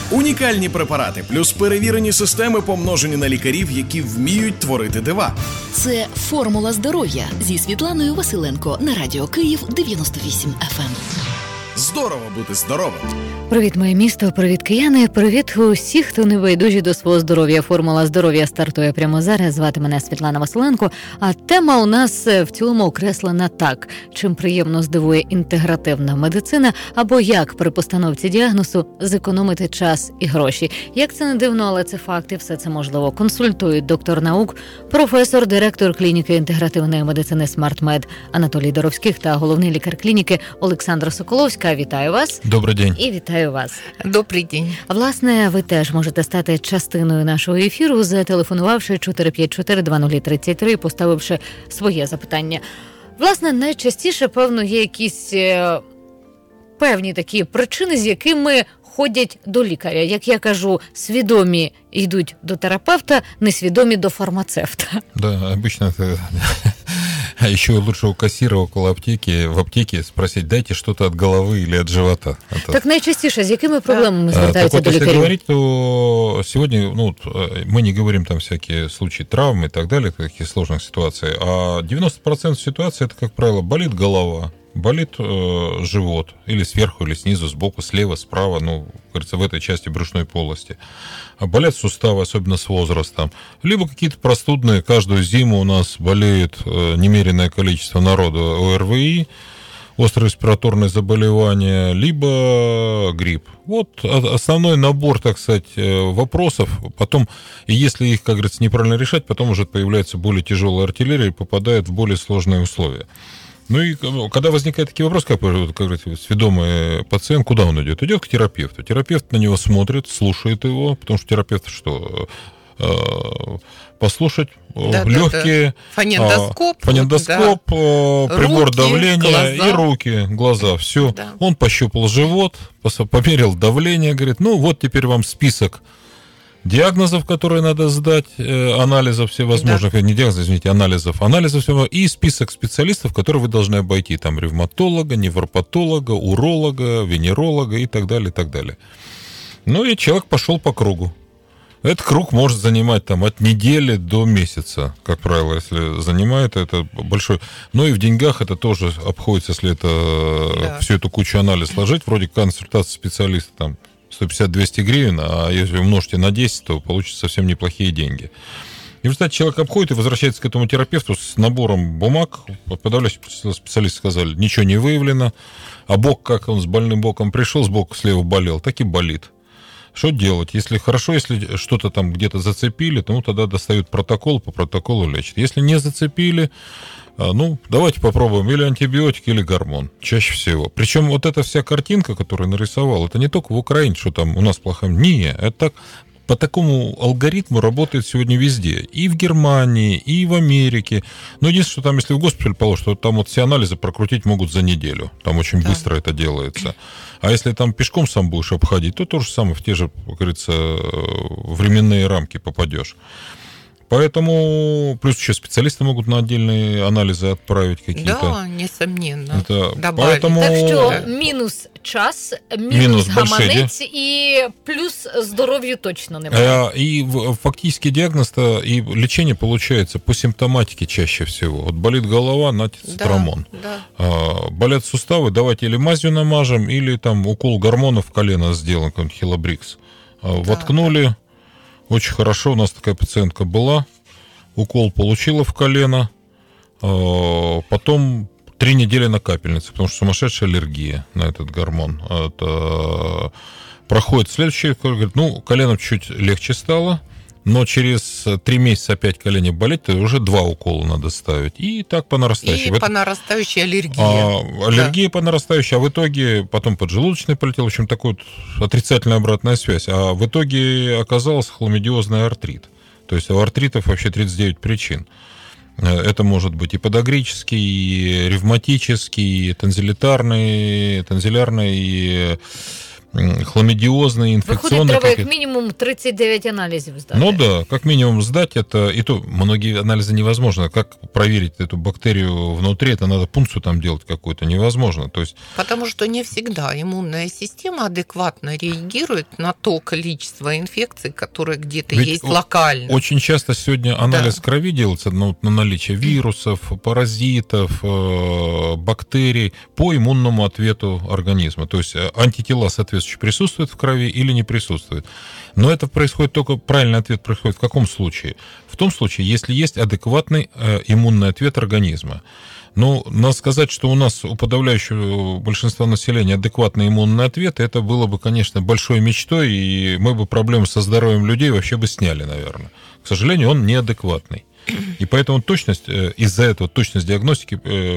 Унікальні препарати, плюс перевірені системи, помножені на лікарів, які вміють творити дива. Це «Формула здоров'я» зі Світланою Василенко на Радіо Київ 98 FM. Здорово бути здоровим! Привіт, моє місто, привіт, кияни, привіт усіх, хто не байдужі до свого здоров'я. «Формула здоров'я» стартує прямо зараз. Звати мене Світлана Василенко, а тема у нас в цілому окреслена так. Чим приємно здивує інтегративна медицина, або як при постановці діагнозу зекономити час і гроші. Як це не дивно, але це факт, і все це можливо. Консультують доктор наук, професор, директор клініки інтегративної медицини «Смарт-Мед» Анатолій Доровських та головний лікар клініки Олександра Соколовська. Вітаю вас. Добрий день. І вітаю вас. Добрий день. Власне, ви теж можете стати частиною нашого ефіру, зателефонувавши 454-2033, поставивши своє запитання. Власне, найчастіше, певно, є якісь певні такі причини, з якими ходять до лікаря. Як я кажу, свідомі йдуть до терапевта, несвідомі до фармацевта. Да, обычно это... А еще лучше у кассира около аптеки, в аптеке спросить, дайте что-то от головы или от живота. Это... Так найчастіше, з якими проблемами звертаються вот, до лікарів? Если говорить, то сегодня мы не говорим там всякие случаи травм и так далее, таких сложных ситуаций, а 90% ситуаций это, как правило, болит голова, болит живот, или сверху, или снизу, сбоку, слева, справа, говорится, в этой части брюшной полости. Болят суставы, особенно с возрастом. Либо какие-то простудные, каждую зиму у нас болеет немеренное количество народу ОРВИ, острые респираторные заболевания, либо грипп. Вот основной набор, так сказать, вопросов. Потом, и если их, как говорится, неправильно решать, потом уже появляется более тяжелая артиллерия и попадает в более сложные условия. Ну и когда возникает такие вопросы, как говорится, сведомый пациент, куда он идет? Идет к терапевту. Терапевт на него смотрит, слушает его, потому что терапевт что? Послушать, легкие, фонендоскоп, прибор руки, давления глаза. И руки, глаза, все. Да. Он пощупал живот, померил давление, говорит, вот теперь вам список диагнозов, которые надо сдать, анализов всевозможных, не диагнозов, извините, анализов всего, и список специалистов, которые вы должны обойти, там ревматолога, невропатолога, уролога, венеролога и так далее, и так далее. Ну и человек пошел по кругу. Этот круг может занимать там от недели до месяца, как правило, если занимает это большой. Ну и в деньгах это тоже обходится, если это всю эту кучу анализов сложить, вроде консультации специалиста там 150-200 гривен, а если умножите на 10, то получится совсем неплохие деньги. И в результате человек обходит и возвращается к этому терапевту с набором бумаг. Подавляющие специалисты сказали, ничего не выявлено, а бок, как он с больным боком пришел, сбоку слева болел, так и болит. Что делать? Если хорошо, если что-то там где-то зацепили, то тогда достают протокол, по протоколу лечат. Если не зацепили, давайте попробуем или антибиотик, или гормон. Чаще всего. Причем вот эта вся картинка, которую нарисовал, это не только в Украине, что там у нас плохо. Не, это так. По такому алгоритму работает сегодня везде. И в Германии, и в Америке. Но единственное, что там, если в госпиталь положить, то там вот все анализы прокрутить могут за неделю. Там очень быстро это делается. А если там пешком сам будешь обходить, то же самое, в те же, как говорится, временные рамки попадешь. Поэтому, плюс еще специалисты могут на отдельные анализы отправить какие-то. Да, несомненно. Поэтому... Так що мінус час, мінус гаманець і плюс здоров'ю точно немає. И фактически диагноз-то и лечение получается по симптоматике чаще всего. Вот болит голова, нате цитрамон. Болят суставы, давайте или мазью намажем, или там укол гормонов в колено сделан, какой-нибудь Хилобрикс. Воткнули. Очень хорошо, у нас такая пациентка была, укол получила в колено, потом 3 недели на капельнице, потому что сумасшедшая аллергия на этот гормон. Это проходит следующее, говорит, колено чуть легче стало, но через 3 месяца опять колени болеть, то уже 2 укола надо ставить. И так по нарастающей. И по нарастающей аллергия. Аллергия по нарастающей, а в итоге потом поджелудочный полетел. В общем, такая вот отрицательная обратная связь. А в итоге оказался хламидиозный артрит. То есть у артритов вообще 39 причин. Это может быть и подагрический, и ревматический, и танзилярный, и хламидиозные, инфекционные. Выходит, треба как минимум 39 анализов сдать. Ну да, как минимум сдать это, и то многие анализы невозможно. Как проверить эту бактерию внутри, это надо пункцию там делать какую-то, невозможно. То есть... Потому что не всегда иммунная система адекватно реагирует на то количество инфекций, которые где-то есть локально. Очень часто сегодня анализ крови делается на наличие вирусов, паразитов, бактерий по иммунному ответу организма. То есть антитела, соответствующие, присутствуют в крови или не присутствуют. Но это происходит только, правильный ответ происходит в каком случае? В том случае, если есть адекватный иммунный ответ организма. Ну, надо сказать, что у нас, у подавляющего большинства населения адекватный иммунный ответ, это было бы, конечно, большой мечтой, и мы бы проблемы со здоровьем людей вообще бы сняли, наверное. К сожалению, он неадекватный. И поэтому точность, из-за этого точность диагностики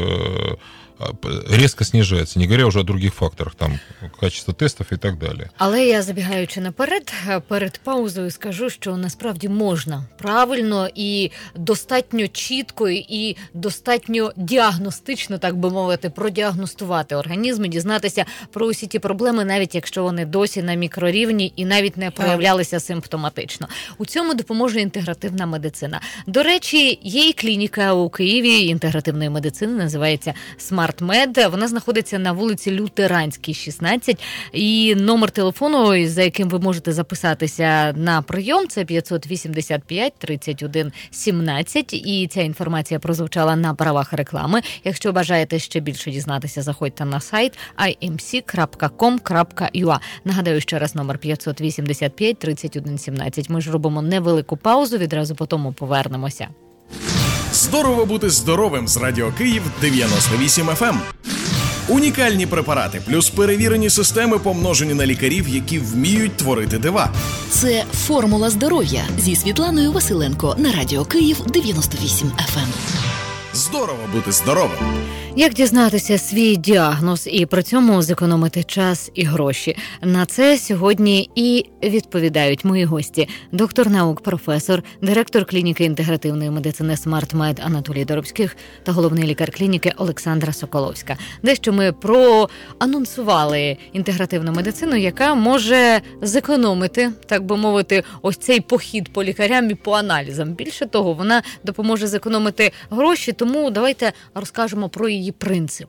резко снижається, не говоря вже о других факторах, там, качество тестів і так далі. Але я, забігаючи наперед, перед паузою скажу, що насправді можна правильно і достатньо чітко і достатньо діагностично, так би мовити, продіагностувати організм і дізнатися про усі ті проблеми, навіть якщо вони досі на мікрорівні і навіть не проявлялися симптоматично. У цьому допоможе інтегративна медицина. До речі, є і клініка у Києві інтегративної медицини, називається SmartMed. Вона знаходиться на вулиці Лютеранській, 16. І номер телефону, за яким ви можете записатися на прийом, це 585 31 17. І ця інформація прозвучала на правах реклами. Якщо бажаєте ще більше дізнатися, заходьте на сайт imc.com.ua. Нагадаю ще раз номер 585 31 17. Ми ж робимо невелику паузу, відразу по тому повернемося. Здорово бути здоровим з Радіо Київ 98 FM. Унікальні препарати плюс перевірені системи, помножені на лікарів, які вміють творити дива. Це «Формула здоров'я» зі Світланою Василенко на Радіо Київ 98 FM. Здорово бути здоровим. Як дізнатися свій діагноз і при цьому зекономити час і гроші? На це сьогодні і відповідають мої гості. Доктор наук, професор, директор клініки інтегративної медицини SmartMed Анатолій Доробських та головний лікар клініки Олександра Соколовська. Дещо ми проанонсували інтегративну медицину, яка може зекономити, так би мовити, ось цей похід по лікарям і по аналізам. Більше того, вона допоможе зекономити гроші, тому давайте розкажемо про її принцип.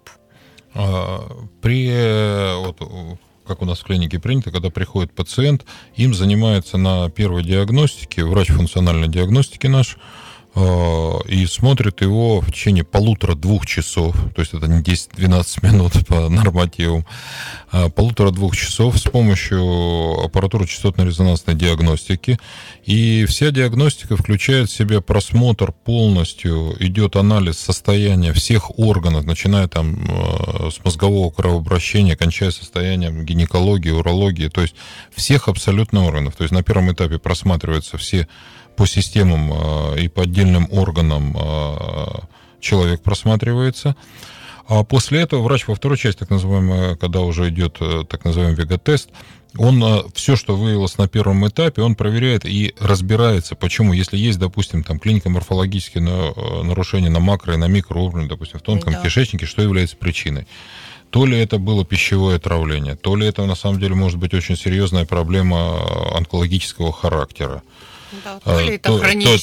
Как у нас в клинике принято, когда приходит пациент, им занимается на первой диагностике врач функциональной диагностики наш, и смотрит его в течение 1,5-2 часов, то есть это не 10-12 минут по нормативам, 1,5-2 часов с помощью аппаратуры частотно-резонансной диагностики. И вся диагностика включает в себя просмотр полностью, идет анализ состояния всех органов, начиная там с мозгового кровообращения, кончая состоянием гинекологии, урологии, то есть всех абсолютно органов. То есть на первом этапе просматриваются все по системам и по отдельным органам человек просматривается. А после этого врач во второй части, так называемый, когда уже идет так называемый вега-тест, он все, что выявилось на первом этапе, он проверяет и разбирается, почему, если есть, допустим, там клинико-морфологические нарушения на макро- и на микроуровне, допустим, в тонком кишечнике, что является причиной. То ли это было пищевое отравление, то ли это на самом деле может быть очень серьезная проблема онкологического характера. Да, то ли это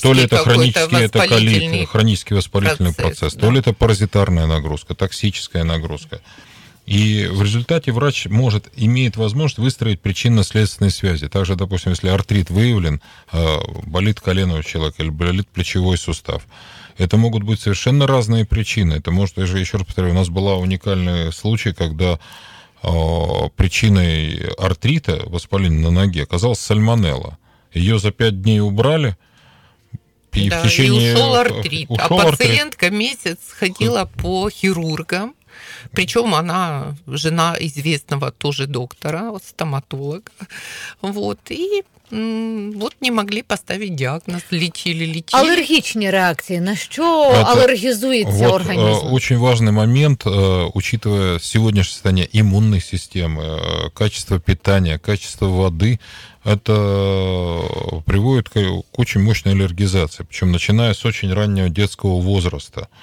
хронический воспалительный процесс, то ли это паразитарная нагрузка, токсическая нагрузка. И в результате врач имеет возможность выстроить причинно-следственные связи. Также, допустим, если артрит выявлен, болит колено у человека или болит плечевой сустав. Это могут быть совершенно разные причины. Это может, я же еще раз повторяю, у нас был уникальный случай, когда причиной артрита, воспаления на ноге, оказалась сальмонелла. Ее за 5 дней убрали. И в течение... и ушел артрит. Пациентка месяц ходила по хирургам. Причем она жена известного тоже доктора, стоматолога. И не могли поставить диагноз, лечили. Аллергичные реакции. На что аллергизуется организм? Очень важный момент, учитывая сегодняшнее состояние иммунной системы, качество питания, качество воды, это приводит к очень мощной аллергизации, причем начиная с очень раннего детского возраста. То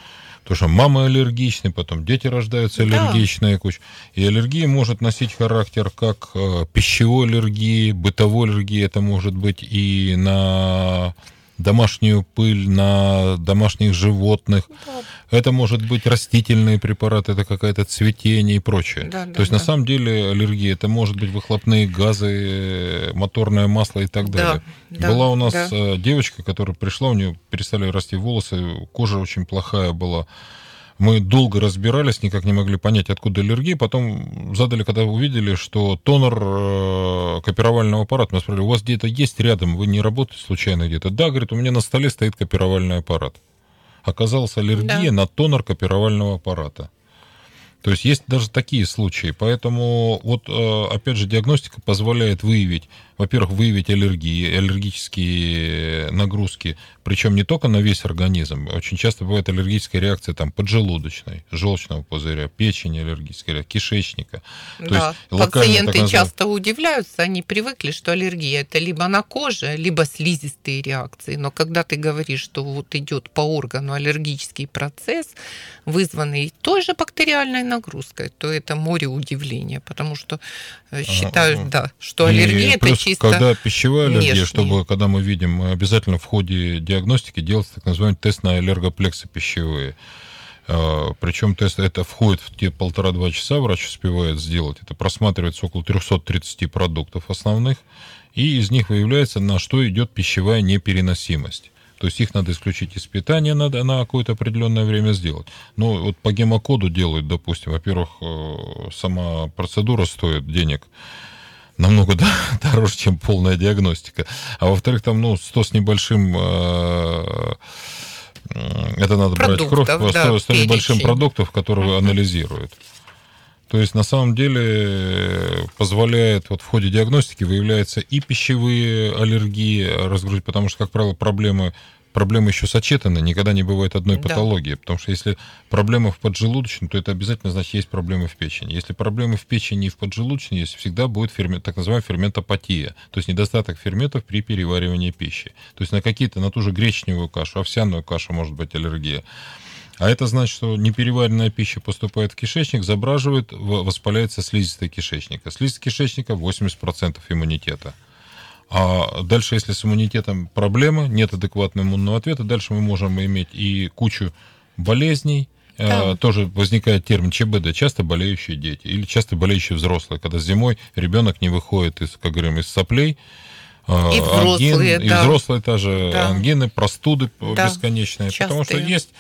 Потому что мамы аллергичны, потом дети рождаются аллергичные. Да. И аллергия может носить характер как пищевой аллергии, бытовой аллергии. Это может быть и на домашнюю пыль, на домашних животных. Да. Это может быть растительные препараты, это какое-то цветение и прочее. Да, То есть на самом деле аллергия, это может быть выхлопные газы, моторное масло и так далее. Была у нас девочка, которая пришла, у нее перестали расти волосы, кожа очень плохая была. Мы долго разбирались, никак не могли понять, откуда аллергия. Потом задали, когда увидели, что тонер копировального аппарата. Мы спросили, у вас где-то есть рядом, вы не работаете случайно где-то? Да, говорит, у меня на столе стоит копировальный аппарат. Оказалась аллергия на тонер копировального аппарата. То есть есть даже такие случаи. Поэтому вот, опять же, диагностика позволяет выявить, во-первых, выявить аллергии, аллергические нагрузки, причем не только на весь организм. Очень часто бывает аллергическая реакция там, поджелудочной, желчного пузыря, печени аллергическая реакция, кишечника. Да, пациенты часто удивляются, они привыкли, что аллергия это либо на коже, либо слизистые реакции. Но когда ты говоришь, что вот идет по органу аллергический процесс, вызванный той же бактериальной нагрузкой, то это море удивления, потому что считают, что аллергия это чисто когда пищевая аллергия, чтобы, когда мы видим, мы обязательно в ходе диагностики делать так называемый тест на аллергоплексы пищевые. Причем тест это входит в те 1,5-2 часа, врач успевает сделать. Это просматривается около 330 продуктов основных, и из них выявляется, на что идет пищевая непереносимость. То есть их надо исключить из питания, надо на какое-то определенное время сделать. Но вот по гемокоду делают, допустим, во-первых, сама процедура стоит денег намного дороже, чем полная диагностика. А во-вторых, там 100 с небольшим, это надо брать кровь, 100 с небольшим продуктов, которые анализируют. То есть на самом деле позволяет вот в ходе диагностики выявляются и пищевые аллергии разгрузить, потому что, как правило, проблемы еще сочетаны, никогда не бывает одной патологии, потому что если проблема в поджелудочной, то это обязательно значит есть проблемы в печени. Если проблемы в печени и в поджелудочной есть, всегда будет так называемая ферментопатия, то есть недостаток ферментов при переваривании пищи. То есть на ту же гречневую кашу, овсяную кашу может быть аллергия. А это значит, что непереваренная пища поступает в кишечник, забраживает, воспаляется слизистая кишечника. Слизистая кишечника 80% иммунитета. А дальше, если с иммунитетом проблемы, нет адекватного иммунного ответа, дальше мы можем иметь и кучу болезней. Тоже возникает термин ЧБД, часто болеющие дети или часто болеющие взрослые, когда зимой ребенок не выходит из соплей. И взрослые, и взрослые тоже ангины, простуды бесконечные, частые. Потому что есть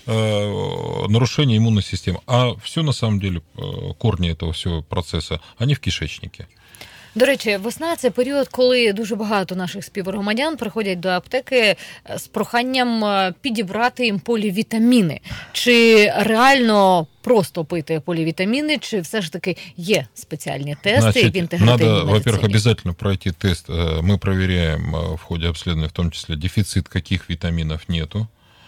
нарушение иммунной системы. А все на самом деле, корни этого всього процесу, они в кишечнике. До речі, весна – це період, коли дуже багато наших співгромадян приходять до аптеки з проханням підібрати їм полівітаміни. Чи реально просто пити полівітаміни, чи все ж таки є спеціальні тесты в интегративной медицине? Надо, во-первых, обязательно пройти тест. Мы проверяем в ходе обследования, в том числе, дефицит каких витаминов нету.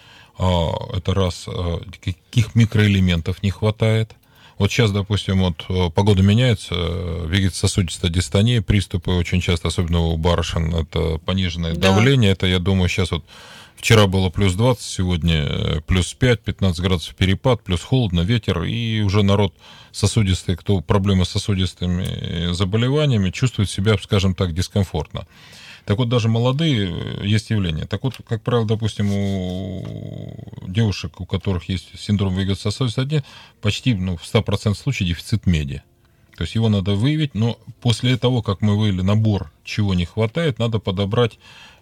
Это раз, каких микроэлементов не хватает. Вот сейчас, допустим, погода меняется, вегетососудистая дистония, приступы очень часто, особенно у барышень, это пониженное давление. Это, я думаю, сейчас вчера было плюс 20, сегодня плюс 5, 15 градусов перепад, плюс холодно, ветер, и уже народ сосудистый, кто проблемы с сосудистыми заболеваниями, чувствует себя, скажем так, дискомфортно. Так вот, даже молодые есть явления. Так вот, как правило, допустим, у девушек, у которых есть синдром вегетососудистой дистония, почти в 100% случаев дефицит меди. То есть его надо выявить, но после того, как мы выявили набор, чего не хватает, надо подобрать,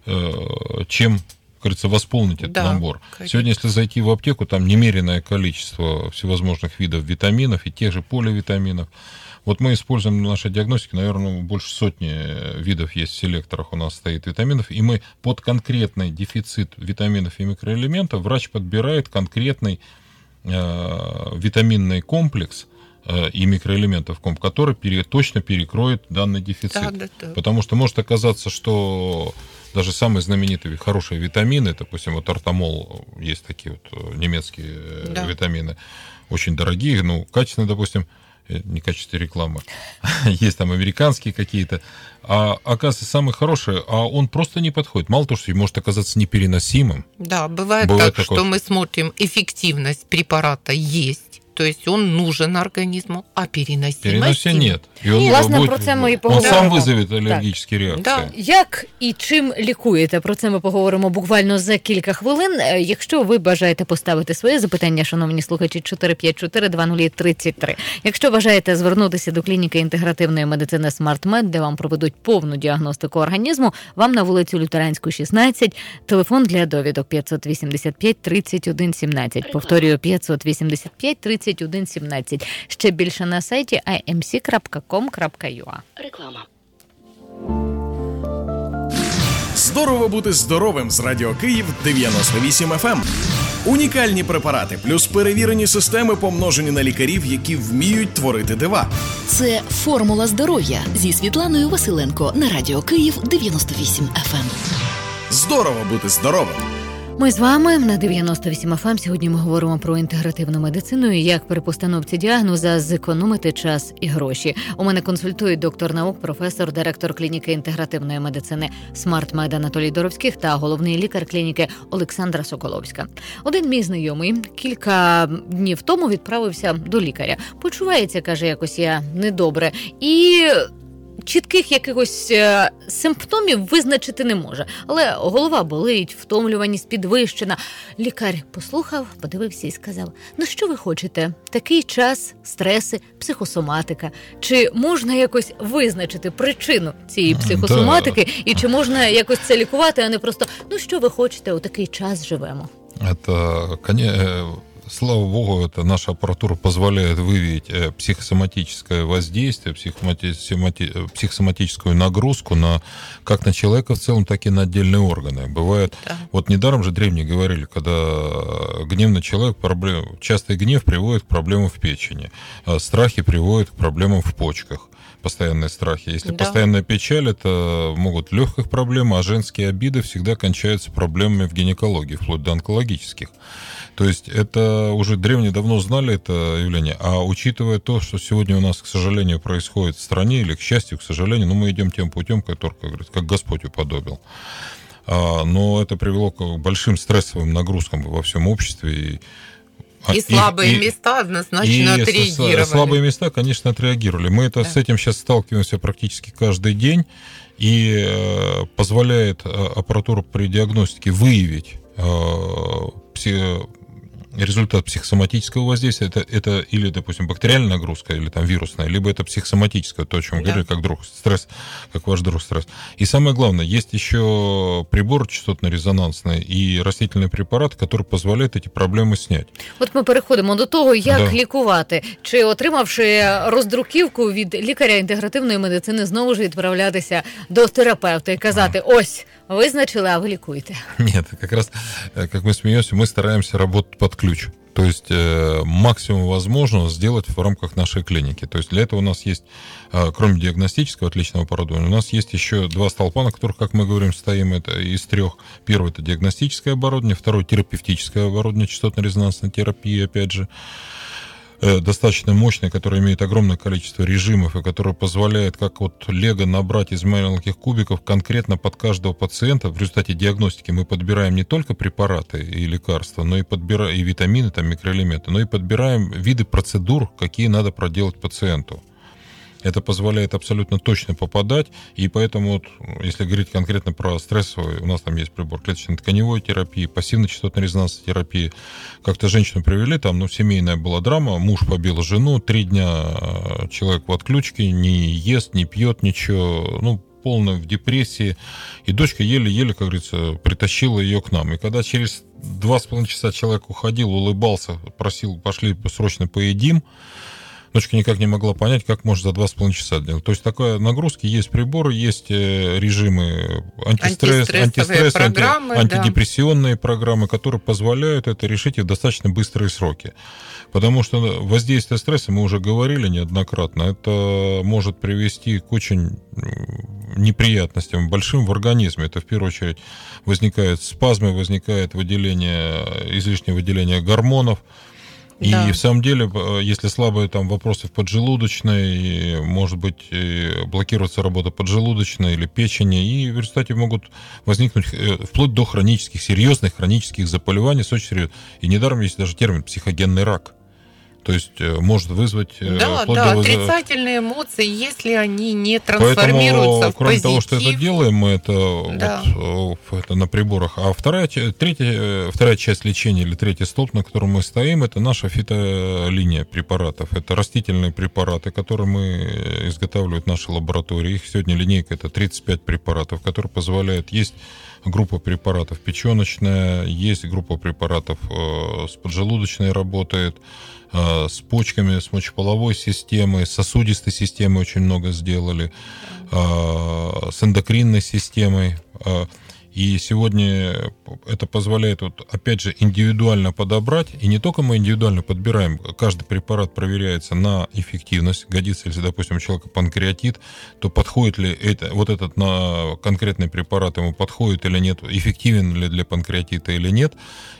чем, как говорится, восполнить этот набор. Конечно. Сегодня, если зайти в аптеку, там немеренное количество всевозможных видов витаминов и тех же поливитаминов. Вот мы используем в нашей диагностике, наверное, больше сотни видов есть в селекторах у нас стоит витаминов, и мы под конкретный дефицит витаминов и микроэлементов врач подбирает конкретный витаминный комплекс и микроэлементов, который точно перекроет данный дефицит. Потому что может оказаться, что даже самые знаменитые хорошие витамины, допустим, ортомол, есть такие немецкие витамины, очень дорогие, качественные, допустим, не в качестве рекламы, есть там американские какие-то, а оказывается самый хороший, а он просто не подходит. Мало того, что может оказаться непереносимым. Да, бывает так, что мы смотрим, эффективность препарата есть, то есть он нужен организму, а переносимости нет. І власне, про це ми і поговоримо. Он сам визове алергічні реакції. Да. Як і чим лікуєте? Про це ми поговоримо буквально за кілька хвилин. Якщо ви бажаєте поставити своє запитання, шановні слухачі, 454-2033. Якщо бажаєте звернутися до клініки інтегративної медицини SmartMed, де вам проведуть повну діагностику організму, вам на вулицю Лютеранську, 16, телефон для довідок 585 31 17. Повторюю, 585 31 17. Ще більше на сайті imc.com.ua. Реклама. Здорово бути здоровим з Радіо Київ 98 FM. Унікальні препарати плюс перевірені системи, помножені на лікарів, які вміють творити дива. Це «Формула здоров'я» зі Світланою Василенко на Радіо Київ 98 FM. Здорово бути здоровим! Ми з вами на 98 FM. Сьогодні ми говоримо про інтегративну медицину і як при постановці діагноза зекономити час і гроші. У мене консультують доктор наук, професор, директор клініки інтегративної медицини SmartMed Анатолій Доровських та головний лікар клініки Олександра Соколовська. Один мій знайомий кілька днів тому відправився до лікаря. Почувається, каже, якось я недобре. І чітких якихось симптомів визначити не може. Але голова болить, втомлюваність підвищена. Лікар послухав, подивився і сказав: ну що ви хочете? Такий час, стреси, психосоматика. Чи можна якось визначити причину цієї психосоматики? І чи можна якось це лікувати, а не просто, ну що ви хочете, у такий час живемо? Слава богу, это наша аппаратура позволяет выявить психосоматическое воздействие, психосоматическую нагрузку как на человека в целом, так и на отдельные органы. Бывает, вот недаром же древние говорили, когда гневный человек, частый гнев приводит к проблемам в печени, страхи приводят к проблемам в почках. Постоянные страхи. Если постоянная печаль, это могут легких проблем, а женские обиды всегда кончаются проблемами в гинекологии, вплоть до онкологических. То есть это уже древние давно знали это явление, а учитывая то, что сегодня у нас, к сожалению, происходит в стране, или к счастью, к сожалению, мы идем тем путем, который, как Господь уподобил. Но это привело к большим стрессовым нагрузкам во всем обществе. И слабые места однозначно отреагировали. Слабые места, конечно, отреагировали. Мы с этим сейчас сталкиваемся практически каждый день, и позволяет аппаратура при диагностике выявить результат психосоматического воздействия. Это или, допустим, бактериальная нагрузка, или там вирусная, либо это психосоматическое, то, о чем говорили, как друг стресс, как ваш друг стресс. И самое главное, есть еще прибор частотно-резонансный и растительный препарат, который позволяет эти проблемы снять. От ми переходимо до того, як лікувати. Чи, отримавши роздруківку від лікаря інтегративної медицини, знову ж відправлятися до терапевта і казати: ось, визначили, а ви лікуєте? Нет, как раз, как мы смеемся, мы стараемся работать под ключ. То есть максимум возможного сделать в рамках нашей клиники. То есть для этого у нас есть, кроме диагностического отличного оборудования, у нас есть еще два столпа, на которых, как мы говорим, стоим. Это из трех. Первый — это диагностическое оборудование, второй — терапевтическое оборудование, частотно-резонансной терапии, опять же, достаточно мощное, которое имеет огромное количество режимов и которое позволяет, как вот лего, набрать из маленьких кубиков конкретно под каждого пациента. В результате диагностики мы подбираем не только препараты и лекарства, но и подбираем и витамины, там, микроэлементы, но и подбираем виды процедур, какие надо проделать пациенту. Это позволяет абсолютно точно попадать, и поэтому, вот, если говорить конкретно про стрессовые, у нас там есть прибор клеточно-тканевой терапии, пассивно-частотно-резонансной терапии. Как-то женщину привели, там, семейная была драма, муж побил жену, 3 дня человек в отключке, не ест, не пьет ничего, полная в депрессии, и дочка еле-еле, как говорится, притащила ее к нам. И когда через 2,5 часа человек уходил, улыбался, просил: пошли срочно поедим, дочка никак не могла понять, как можно за 2,5 часа делать. То есть такая нагрузка, есть приборы, есть режимы антистресс, программы, антидепрессионные программы, которые позволяют это решить и в достаточно быстрые сроки. Потому что воздействие стресса, мы уже говорили неоднократно, это может привести к очень неприятностям большим в организме. Это в первую очередь возникают спазмы, возникает излишнее выделение гормонов. И в самом деле, если слабые там вопросы в поджелудочной, может быть, блокироваться работа поджелудочной или печени, и в результате могут возникнуть вплоть до серьезных хронических заболеваний, очень серьезных. И недаром есть даже термин «психогенный рак». То есть может вызвать... отрицательные эмоции, если они не трансформируются в позитив. Кроме того, что это делаем, мы это на приборах. А вторая часть лечения или третий столб, на котором мы стоим, это наша фитолиния препаратов. Это растительные препараты, которые мы изготавливают в нашей лаборатории. Их сегодня линейка это 35 препаратов, которые позволяют есть группа препаратов печеночная, есть группа препаратов с поджелудочной работает, с почками, с мочеполовой системой, с сосудистой системой очень много сделали, с эндокринной системой. И сегодня это позволяет, опять же, индивидуально подобрать. И не только мы индивидуально подбираем, каждый препарат проверяется на эффективность. Годится, если, допустим, у человека панкреатит, то подходит ли этот на конкретный препарат ему подходит или нет, эффективен ли для панкреатита или нет.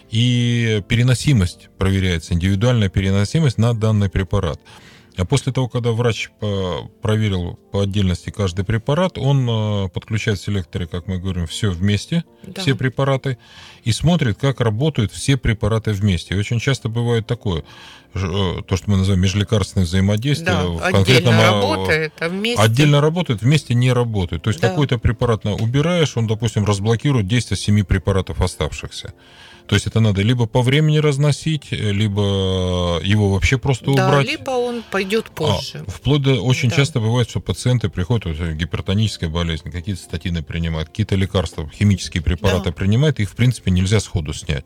И переносимость проверяется, индивидуальная переносимость на данный препарат. А после того, когда врач проверил по отдельности каждый препарат, он подключает в селекторе, как мы говорим, все вместе, все препараты, и смотрит, как работают все препараты вместе. И очень часто бывает такое, то, что мы называем межлекарственное взаимодействие. Отдельно работает, а вместе... Отдельно работает, вместе не работает. То есть какой-то препарат убираешь, он, допустим, разблокирует действие 7 препаратов оставшихся. То есть это надо либо по времени разносить, либо его вообще просто убрать. Либо он пойдет позже. Вплоть до очень часто бывает, что пациенты приходят, гипертоническая болезнь, какие-то статины принимают, какие-то лекарства, химические препараты принимают, их в принципе нельзя сходу снять.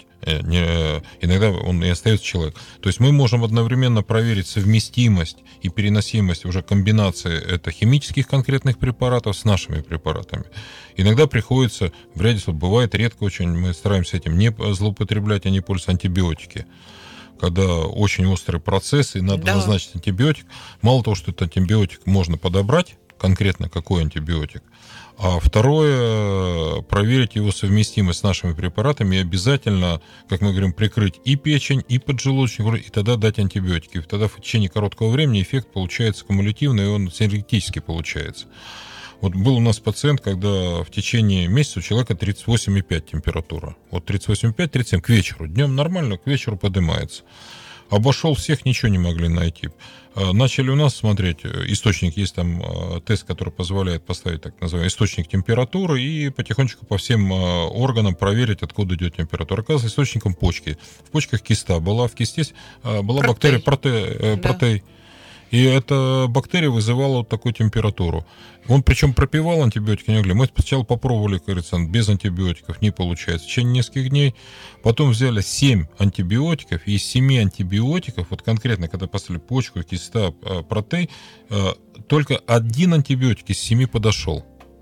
Иногда он и остается человек. То есть мы можем одновременно проверить совместимость и переносимость уже комбинации химических конкретных препаратов с нашими препаратами. Иногда приходится, в ряде случаев, бывает редко очень, мы стараемся этим не злоупотреблять, а не пользоваться антибиотики. Когда очень острый процесс и надо назначить антибиотик. Мало того, что этот антибиотик можно подобрать, конкретно какой антибиотик, а второе, проверить его совместимость с нашими препаратами и обязательно, как мы говорим, прикрыть и печень, и поджелудочник, и тогда дать антибиотики. И тогда в течение короткого времени эффект получается кумулятивный, и он синергетически получается. Вот был у нас пациент, когда в течение месяца у человека 38,5 температура. Вот 38,5-37 к вечеру. Днем нормально, к вечеру поднимается. Обошел всех, ничего не могли найти. Начали у нас смотреть, источник, есть там тест, который позволяет поставить так называемый источник температуры и потихонечку по всем органам проверить, откуда идет температура. Оказывается, источником почки. В почках киста была, в кисте была бактерия протей. И эта бактерия вызывала вот такую температуру. Он причем пропивал антибиотики, не могли. Мы сначала попробовали, как говорится, без антибиотиков, не получается. В течение нескольких дней. Потом взяли 7 антибиотиков. И из 7 антибиотиков, вот конкретно, когда поставили почку, киста, протей, только 1 антибиотик из 7 подошел.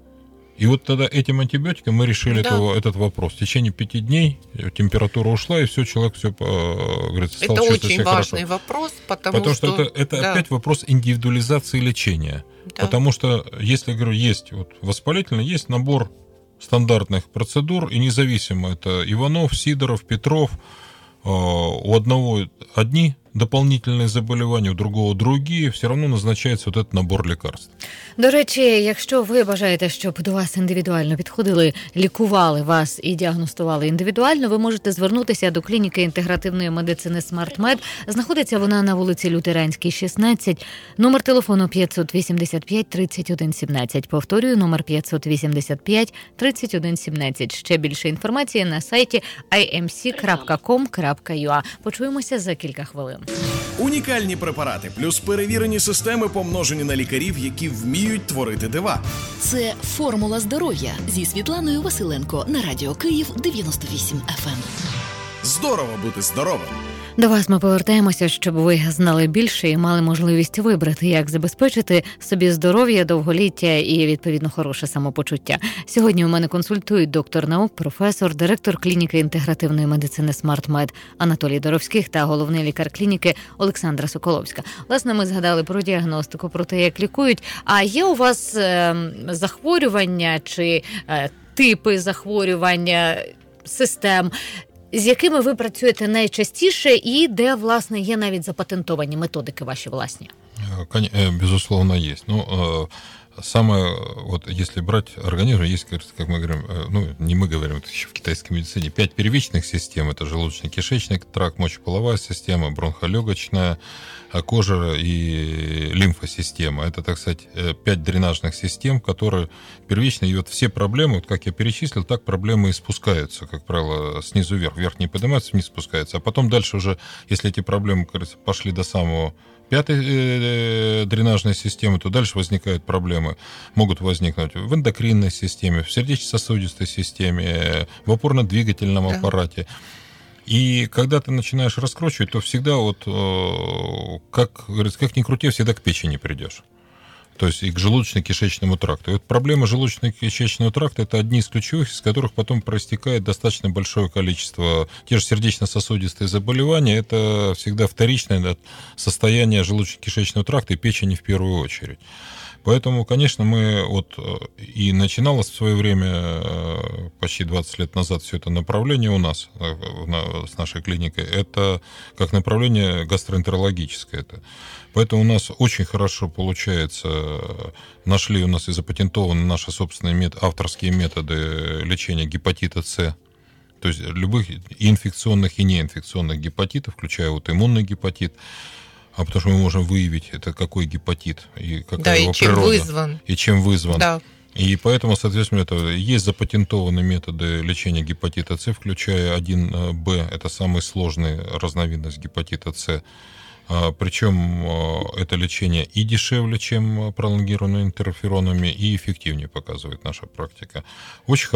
И вот тогда этим антибиотиком мы решили этот вопрос. В течение 5 дней температура ушла, и все, человек говорится, стал чувствовать себя хорошо. Это очень важный вопрос, потому что это опять вопрос индивидуализации лечения. Да. Потому что, если, говорю, есть воспалительный, есть набор стандартных процедур, и независимо, это Иванов, Сидоров, Петров, у одного одни дополнительні заболівання, у другого другі, все одно назначається этот набор лікарств. До речі, якщо ви бажаєте, щоб до вас індивідуально підходили, лікували вас і діагностували індивідуально, ви можете звернутися до клініки інтегративної медицини SmartMed. Знаходиться вона на вулиці Лютеранській, 16. Номер телефону 585 31 17. Повторюю, номер 585 31 17. Ще більше інформації на сайті imc.com.ua. Почуємося за кілька хвилин. Унікальні препарати плюс перевірені системи, помножені на лікарів, які вміють творити дива. Це «Формула здоров'я» зі Світланою Василенко на Радіо Київ 98 FM. Здорово бути здоровим! До вас ми повертаємося, щоб ви знали більше і мали можливість вибрати, як забезпечити собі здоров'я, довголіття і, відповідно, хороше самопочуття. Сьогодні у мене консультують доктор наук, професор, директор клініки інтегративної медицини SmartMed Анатолій Доровських та головний лікар клініки Олександра Соколовська. Власне, ми згадали про діагностику, про те, як лікують. А є у вас захворювання чи типи захворювання, систем, з якими ви працюєте найчастіше і де, власне, є навіть запатентовані методики ваші власні? Безусловно, есть. Ну, самое, вот если брать организм, есть, как мы говорим, ну, не мы говорим, это еще в китайской медицине, 5 первичных систем. Это желудочно-кишечный тракт, мочеполовая система, бронхолегочная, кожа и лимфосистема. Это, так сказать, 5 дренажных систем, которые первично, и вот все проблемы, вот как я перечислил, так проблемы и спускаются, как правило, снизу вверх. Вверх не поднимаются, вниз спускаются. А потом дальше уже, если эти проблемы, кажется, пошли до самого 5-й дренажной системы, то дальше возникают проблемы. Могут возникнуть в эндокринной системе, в сердечно-сосудистой системе, в опорно-двигательном аппарате. И когда ты начинаешь раскручивать, то всегда вот, как говорится, как ни крути, всегда к печени придешь. То есть и к желудочно-кишечному тракту. И вот проблема желудочно-кишечного тракта – это одни из ключевых, из которых потом проистекает достаточно большое количество. Те же сердечно-сосудистые заболевания – это всегда вторичное состояние желудочно-кишечного тракта и печени в первую очередь. Поэтому, конечно, мы вот и начиналось в свое время, почти 20 лет назад, все это направление у нас, с нашей клиникой, это как направление гастроэнтерологическое. Это. Поэтому у нас очень хорошо получается, нашли у нас и запатентованы наши собственные авторские методы лечения гепатита С, то есть любых и инфекционных, и неинфекционных гепатитов, включая вот иммунный гепатит. А потому что мы можем выявить, это какой гепатит и какая его природа. И чем вызван. Да. И поэтому, соответственно, это есть запатентованные методы лечения гепатита С, включая 1Б, это самая сложная разновидность гепатита С. Причем это лечение и дешевле, чем пролонгированными интерферонами, и эффективнее показывает наша практика. Очень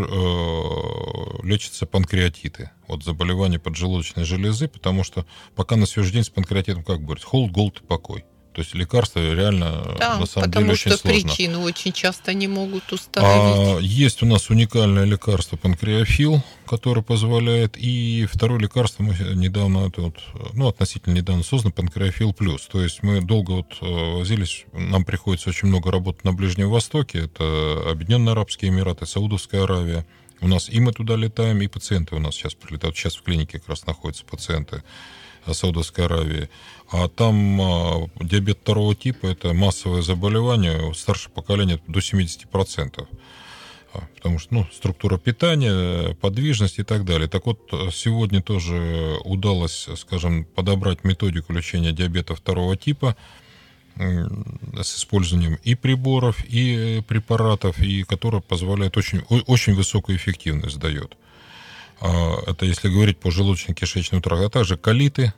хорошо лечатся панкреатиты от заболеваний поджелудочной железы, потому что пока на сегодняшний день с панкреатитом, как говорится, холод, голод и покой. То есть лекарства реально на самом деле очень сложно. Потому что причину очень часто не могут установить. Есть у нас уникальное лекарство панкреофил, которое позволяет, и второе лекарство мы недавно, относительно недавно создано, панкреофил плюс. То есть мы долго возились, нам приходится очень много работать на Ближнем Востоке, это Объединенные Арабские Эмираты, Саудовская Аравия. У нас и мы туда летаем, и пациенты у нас сейчас прилетают. Сейчас в клинике как раз находятся пациенты Саудовской Аравии. А там диабет второго типа – это массовое заболевание, старшее поколение до 70%. Потому что структура питания, подвижность и так далее. Так вот, сегодня тоже удалось, скажем, подобрать методику лечения диабета второго типа с использованием и приборов, и препаратов, и которая позволяет очень высокую эффективность дает. Это если говорить по желудочно-кишечному тракту, а также колиты,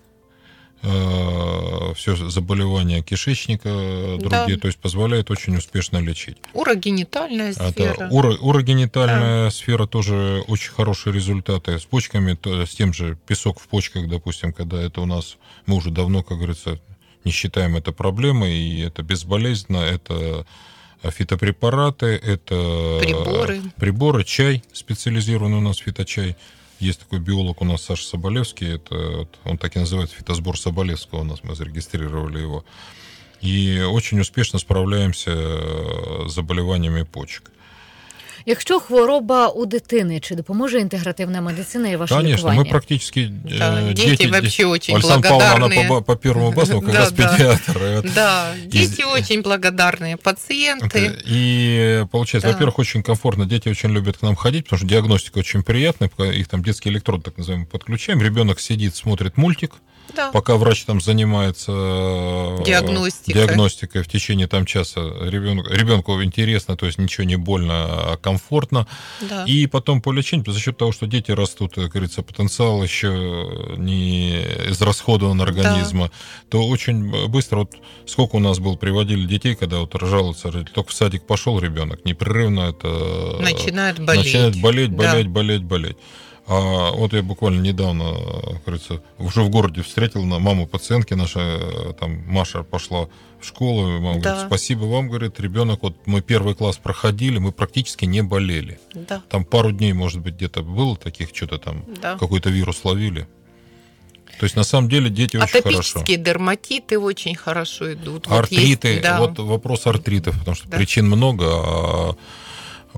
все заболевания кишечника, другие, то есть позволяет очень успешно лечить. Урогенитальная сфера. Урогенитальная сфера тоже очень хорошие результаты. С почками, с тем же песок в почках, допустим, когда это у нас, мы уже давно, как говорится, не считаем это проблемой, и это безболезненно, это фитопрепараты, это приборы, чай специализированный у нас, фиточай. Есть такой биолог у нас, Саша Соболевский, это, он так и называется, фитосбор Соболевского у нас, мы зарегистрировали его. И очень успешно справляемся с заболеваниями почек. Якщо хвороба у дитини, чи допоможе интегративная медицина и ваше лікування? Конечно, мы практически... дети вообще очень Александра благодарные. Павловна, она по первому классу как раз педиатр. Да, дети очень благодарные пациенты. И получается, во-первых, очень комфортно, дети очень любят к нам ходить, потому что диагностика очень приятная, их там детский электрод, так называемый, подключаем, ребенок сидит, смотрит мультик, пока врач там занимается диагностикой в течение там часа. Ребенку интересно, то есть ничего не больно, а комфортно. Да. И потом по лечению, за счет того, что дети растут, как говорится, потенциал еще не израсходован организма, то очень быстро, вот сколько у нас было, приводили детей, когда вот жалуются, только в садик пошел ребенок, непрерывно это... Начинает болеть. А вот я буквально недавно, как говорится, уже в городе встретил маму пациентки, наша там Маша пошла в школу, и мама говорит, спасибо вам, говорит, ребенок, вот мы первый класс проходили, мы практически не болели. Да. Там пару дней, может быть, где-то было таких, что-то там, какой-то вирус ловили. То есть, на самом деле, дети очень хорошо. Атопические дерматиты очень хорошо идут. Артриты, вот вопрос артритов, потому что причин много,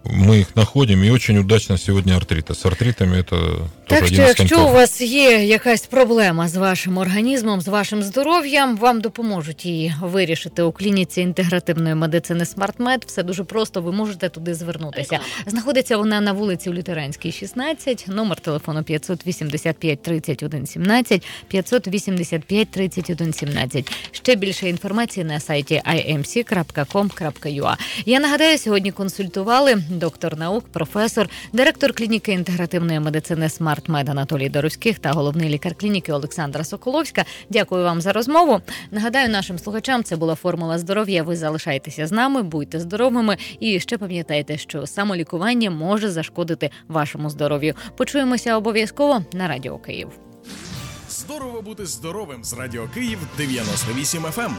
мы их находим, и очень удачно сегодня артриты. С артритами это тоже так один що, из коньков. якщо у вас є якась проблема з вашим організмом, з вашим здоров'ям, вам допоможуть її вирішити у клініці інтегративної медицини SmartMed. Все дуже просто, ви можете туди звернутися. Знаходиться вона на вулиці Лютеранській, 16, номер телефону 585 31 17, 585 31 17. Ще більше інформації на сайті imc.com.ua. Я нагадаю, сьогодні консультували доктор наук, професор, директор клініки інтегративної медицини SmartMed Анатолій Доровських та головний лікар клініки Олександра Соколовська. Дякую вам за розмову. Нагадаю нашим слухачам, це була «Формула здоров'я». Ви залишайтеся з нами, будьте здоровими і ще пам'ятайте, що самолікування може зашкодити вашому здоров'ю. Почуємося обов'язково на Радіо Київ. Здорово бути здоровим з Радіо Київ 98 FM.